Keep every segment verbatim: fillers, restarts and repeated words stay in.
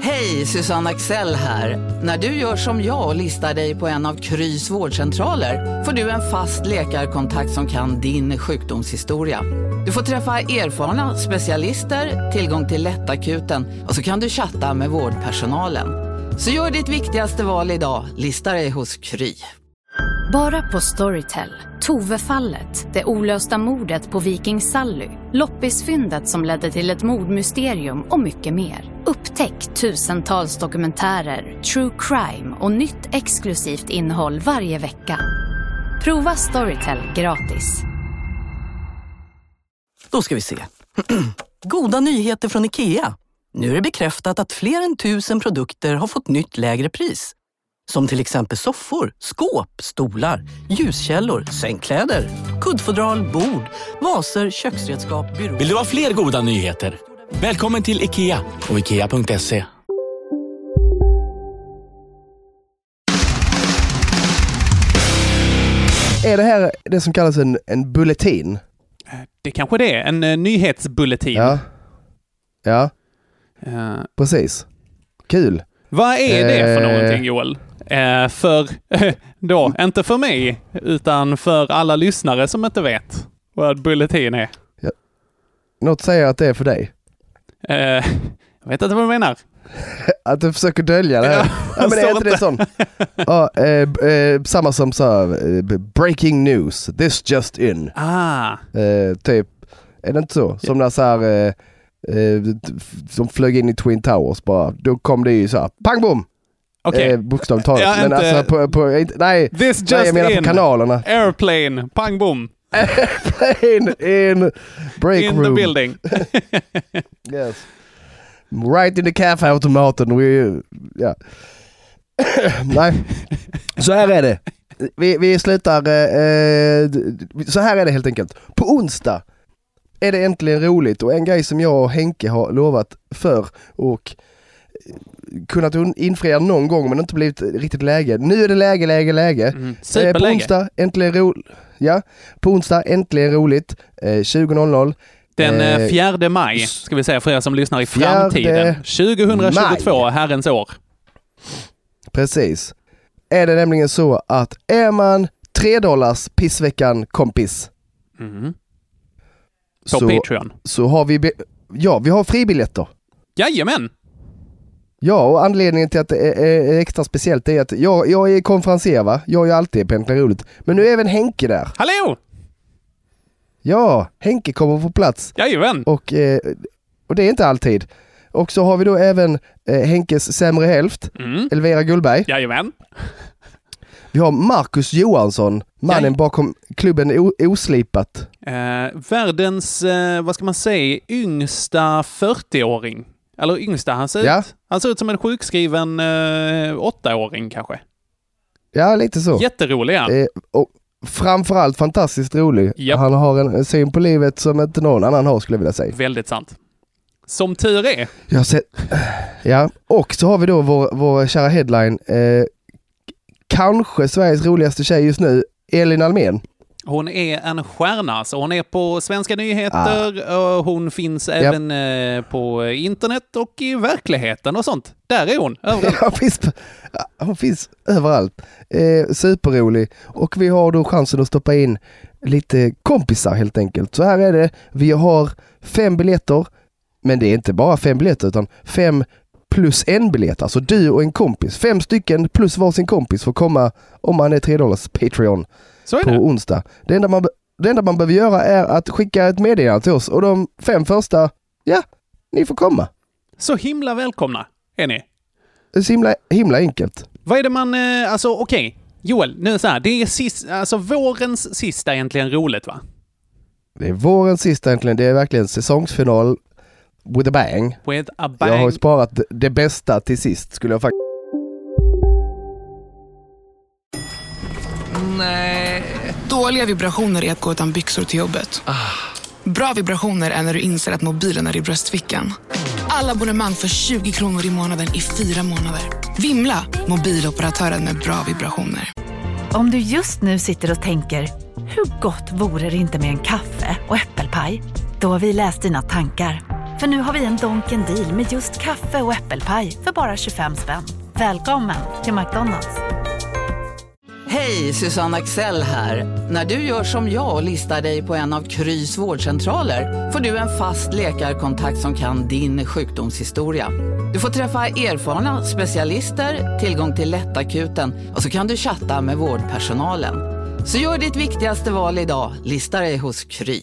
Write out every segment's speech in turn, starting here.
Hej, Susanne Axel här. När du gör som jag och listar dig på en av Krys vårdcentraler får du en fast läkarkontakt som kan din sjukdomshistoria. Du får träffa erfarna specialister, tillgång till lättakuten och så kan du chatta med vårdpersonalen. Så gör ditt viktigaste val idag, lista dig hos Kry. Bara på Storytel. Tove-fallet, det olösta mordet på Viking Sally, loppisfyndet som ledde till ett mordmysterium och mycket mer. Upptäck tusentals dokumentärer, true crime och nytt exklusivt innehåll varje vecka. Prova Storytel gratis. Då ska vi se. Goda nyheter från IKEA. Nu är det bekräftat att fler än tusen produkter har fått nytt lägre pris. Som till exempel soffor, skåp, stolar, ljuskällor, sängkläder, kuddfodral, bord, vaser, köksredskap, byråer. Vill du ha fler goda nyheter? Välkommen till IKEA och ikea punkt se. Är det här det som kallas en, en bulletin? Det kanske det är. En uh, nyhetsbulletin. Ja, ja. Uh, precis. Kul. Vad är det för eh... någonting, Joel? Uh, för, då, inte för mig, utan för alla lyssnare som inte vet vad bulletin är. Ja. Något säger att det är för dig. Uh, jag vet inte vad du menar. Att du försöker dölja det här. Ja, ja, men är inte det sånt? Ja, eh, eh, samma som så eh, breaking news, this just in. Ah. Eh, typ, är det inte så? Som när så här, eh, eh, som flög in i Twin Towers bara. Då kom det ju så här, pang bom! Okay. Eh, bokstavligt talat. Ja, men inte, alltså på, på inte, nej, this just nej, jag menar in. på kanalerna. Airplane, pang bom. Airplane in break in room. the building. Yes. Right in the kaffeautomaten. We, ja. Nej. Så här är det. Vi, vi slutar eh, så här är det helt enkelt. På onsdag är det äntligen roligt och en grej som jag och Henke har lovat för och kunnat infria någon gång men inte blivit riktigt läge. Nu är det läge, läge, läge. Mm. Eh, på onsdag äntligen roligt. Ja, på onsdag äntligen roligt. Eh, tjugo noll noll. Den eh, fjärde maj, ska vi säga för er som lyssnar i framtiden. tjugohundratjugotvå, maj. Herrens år. Precis. Är det nämligen så att är man tre dollars pissveckan kompis. Mm. På så, Patreon. Så har vi, be- ja, vi har fribiljetter. Jajamän. Ja, och anledningen till att det är, är extra speciellt är att jag, jag är konferenser, va? Jag är alltid på Äntligen roligt. Men nu är även Henke där. Hallå! Ja, Henke kommer på plats. Jajamän. Och, eh, och det är inte alltid. Och så har vi då även eh, Henkes sämre hälft, mm. Elvira Gullberg. Jajamän. Vi har Marcus Johansson, mannen Jaj. bakom klubben o- Oslipat. Eh, världens, eh, vad ska man säga, yngsta fyrtioåring. Eller yngsta, han ser, ja. ut, han ser ut som en sjukskriven eh, åttaåring kanske. Ja, lite så. Jätterolig, ja. Eh, och framförallt fantastiskt rolig. Yep. Han har en, en syn på livet som inte någon annan har, skulle jag vilja säga. Väldigt sant. Som tur är. Jag ser, ja, och så har vi då vår, vår kära headline. Eh, kanske Sveriges roligaste tjej just nu, Elin Almen. Hon är en stjärna, så hon är på Svenska nyheter ah. och hon finns yep. även eh, på internet och i verkligheten och sånt. Där är hon, överallt. hon, finns, hon finns överallt. Eh, superrolig. Och vi har då chansen att stoppa in lite kompisar helt enkelt. Så här är det. Vi har fem biljetter, men det är inte bara fem biljetter utan fem plus en biljett. Alltså du och en kompis. Fem stycken plus varsin kompis får komma om man är tre dollars Patreon. Så är på det. onsdag. Det enda, man, det enda man behöver göra är att skicka ett meddelande till oss och de fem första, ja, ni får komma. Så himla välkomna är ni. Det är så himla, himla enkelt. Vad är det man, eh, alltså okej, okay. Joel, nu så här, det är sist, alltså vårens sista egentligen roligt, va? Det är vårens sista egentligen, det är verkligen säsongsfinal with a bang. With a bang. Jag har sparat det bästa till sist, skulle jag faktiskt. Nej. Dåliga vibrationer är att gå utan byxor till jobbet. Ah. Bra vibrationer är när du inser att mobilen är i bröstfickan. Alla abonnemang för tjugo kronor i månaden i fyra månader. Vimla, mobiloperatören med bra vibrationer. Om du just nu sitter och tänker, hur gott vore det inte med en kaffe och äppelpaj? Då har vi läst dina tankar. För nu har vi en Donken deal med just kaffe och äppelpaj för bara tjugofem spänn. Välkommen till McDonald's. Hej, Susanne Axel här. När du gör som jag och listar dig på en av Krys vårdcentraler får du en fast läkarkontakt som kan din sjukdomshistoria. Du får träffa erfarna specialister, tillgång till lättakuten och så kan du chatta med vårdpersonalen. Så gör ditt viktigaste val idag, lista dig hos Kry.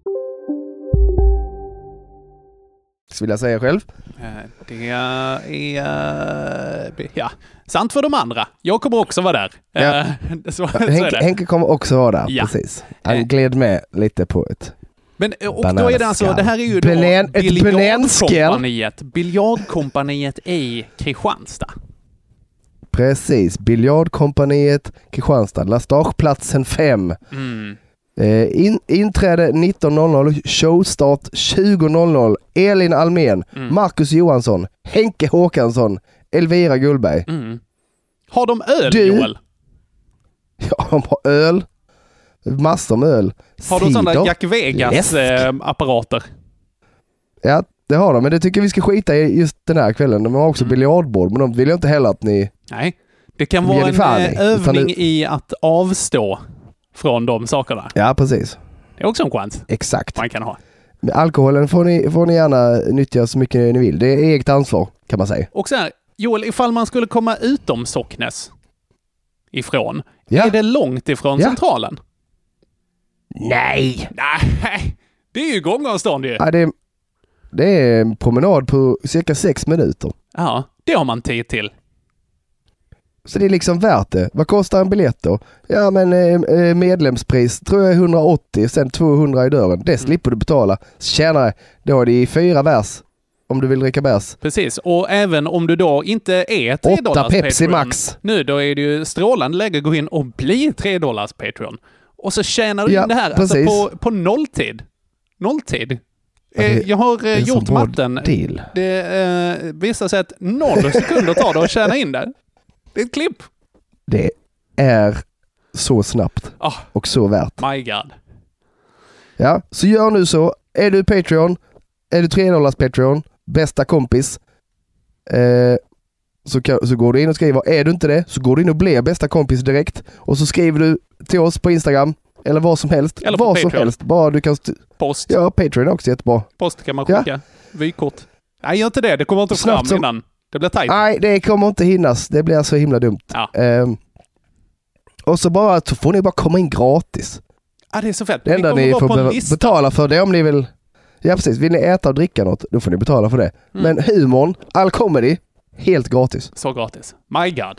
Vill jag säga själv? Det är... Ja, sant för de andra. Jag kommer också vara där. Ja. så, så Henke, är det. Henke kommer också vara där, Ja. precis. Han gled med lite på ett... Men, och då är det alltså, det här är ju då Benen, biljardkompaniet, biljardkompaniet i Kristianstad. Precis, biljardkompaniet Kristianstad, Lastageplatsen fem. Mm. Eh, in, inträde nitton noll noll, showstart tjugo noll noll. Elin Almen, Mm. Marcus Johansson, Henke Håkansson, Elvira Gullberg. Mm. Har de öl, Du- Joel? Ja, de har öl. Massor med öl. Har de sådana Cider. Jack Vegas-apparater? Ja, det har de. Men det tycker vi ska skita i just den här kvällen. De har också Mm. biljardbord, men de vill ju inte heller att ni... Nej. Det kan De vara ger en dig fan i, eh, utan övning du- i att avstå från de sakerna. Ja, precis. Det är också en chans Exakt. man kan ha. Men alkoholen får ni, får ni gärna nyttja så mycket ni vill. Det är eget ansvar, kan man säga. Och så här, Joel, ifall man skulle komma utom Socknes ifrån, Ja. är det långt ifrån Ja. centralen? Nej! Nej, det är ju gångavstånd ju. Ja, det, är, det är en promenad på cirka sex minuter. Ja, det har man tid till. Så det är liksom värt det. Vad kostar en biljett då? Ja, men eh, medlemspris tror jag är hundraåttio, sen tvåhundra i dörren. Det slipper du betala. Tjänare, då är det i fyra vers om du vill dricka bärs. Precis, och även om du då inte är tre Åtta dollars Pepsi Patreon Max. nu, då är det ju strålande läge att gå in och bli tre dollars Patreon. Och så tjänar du Ja, in det här alltså precis. på, på nolltid. Nolltid. Ja, det- Eh, jag har det är eh, en gjort sån bra matten. deal. Det eh, visar sig att noll sekunder tar det att tjäna in det. Det är ett klipp. Det är så snabbt Ah, och så värt. my god. Ja, så gör nu så. Är du Patreon, är du tre dollars Patreon, bästa kompis, eh, så, kan, så går du in och skriver. Är du inte det, så går du in och blir bästa kompis direkt. Och så skriver du till oss på Instagram, eller vad som helst. Eller på vad som Patreon. helst. Bara du kan st- Post. ja, Patreon är också jättebra. Post kan man Ja. skicka. Vykort. Nej, gör inte det. Det kommer inte Snabbt fram som- innan. Det blir tajt. Nej, det kommer inte hinnas. Det blir så himla dumt. Ja. Ehm, och så bara så får ni bara komma in gratis. Ah, det är så fett. Det Vi enda kommer ni vara får på en be- lista. betala för det om ni vill. Ja, precis. Vill ni äta och dricka något, då får ni betala för det. Mm. Men humorn, all comedy, helt gratis. Så gratis. My god.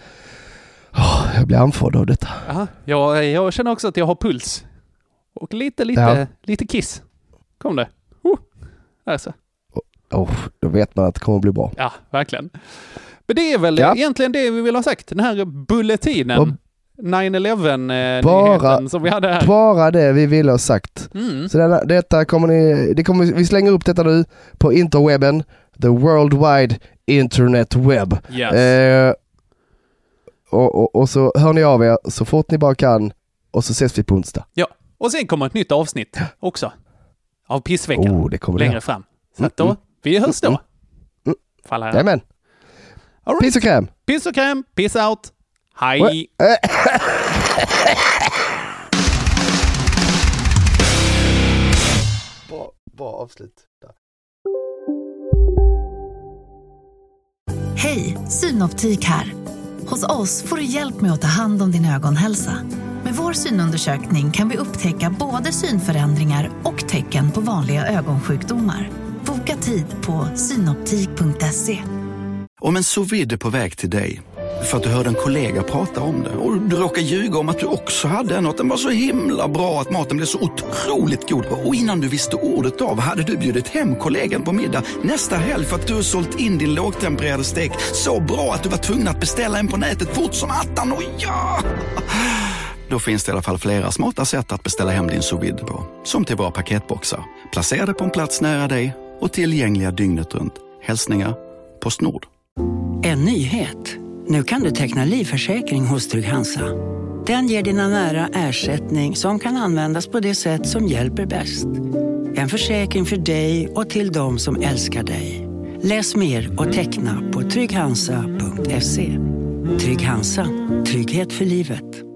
Oh, jag blir andfådd av detta. Aha. Jag, jag känner också att jag har puls. Och lite, lite, Ja. lite kiss. Kom det. Oh. Alltså. Oh, då vet man att det kommer bli bra. Ja, verkligen. Men det är väl Ja. egentligen det vi vill ha sagt. Den här bulletinen. Och nine eleven bara- nyheten som vi hade här. Bara det vi ville ha sagt. Mm. Så denna, detta kommer ni, det kommer, vi slänger upp detta nu på interwebben. The World Wide Internet Web. Yes. Eh, och, och, och så hör ni av er så fort ni bara kan. Och så ses vi på onsdag. Ja. Och sen kommer ett nytt avsnitt också. Av Pissveckan. Oh, det kommer det. längre fram. Så att då, Mm, vi hörs då. Mm, mm. Faller här. Jajamän. All right. Piss och kräm. Piss och kräm. Piss out. Hej. Äh. Bra, bra avslut. Hej, Synoptik här. Hos oss får du hjälp med att ta hand om din ögonhälsa. Med vår synundersökning kan vi upptäcka både synförändringar och tecken på vanliga ögonsjukdomar. Boka tid på synoptik punkt se. Om en sous vide är på väg till dig för att du hörde en kollega prata om det och du råkar ljuga om att du också hade en och att den var så himla bra att maten blev så otroligt god. Och innan du visste ordet av hade du bjudit hem kollegan på middag nästa helg för att du har sålt in din lågtempererade stek så bra att du var tvungen att beställa en på nätet fort som attan. Och ja! Då finns det i alla fall flera smarta sätt att beställa hem din sous vide på. Som till våra paketboxar. Placerade på en plats nära dig och tillgängliga dygnet runt. Hälsningar Postnord. En nyhet. Nu kan du teckna livförsäkring hos Trygg-Hansa. Den ger dina nära ersättning som kan användas på det sätt som hjälper bäst. En försäkring för dig och till de som älskar dig. Läs mer och teckna på trygg hansa punkt se. Trygg Hansa. Trygghet för livet.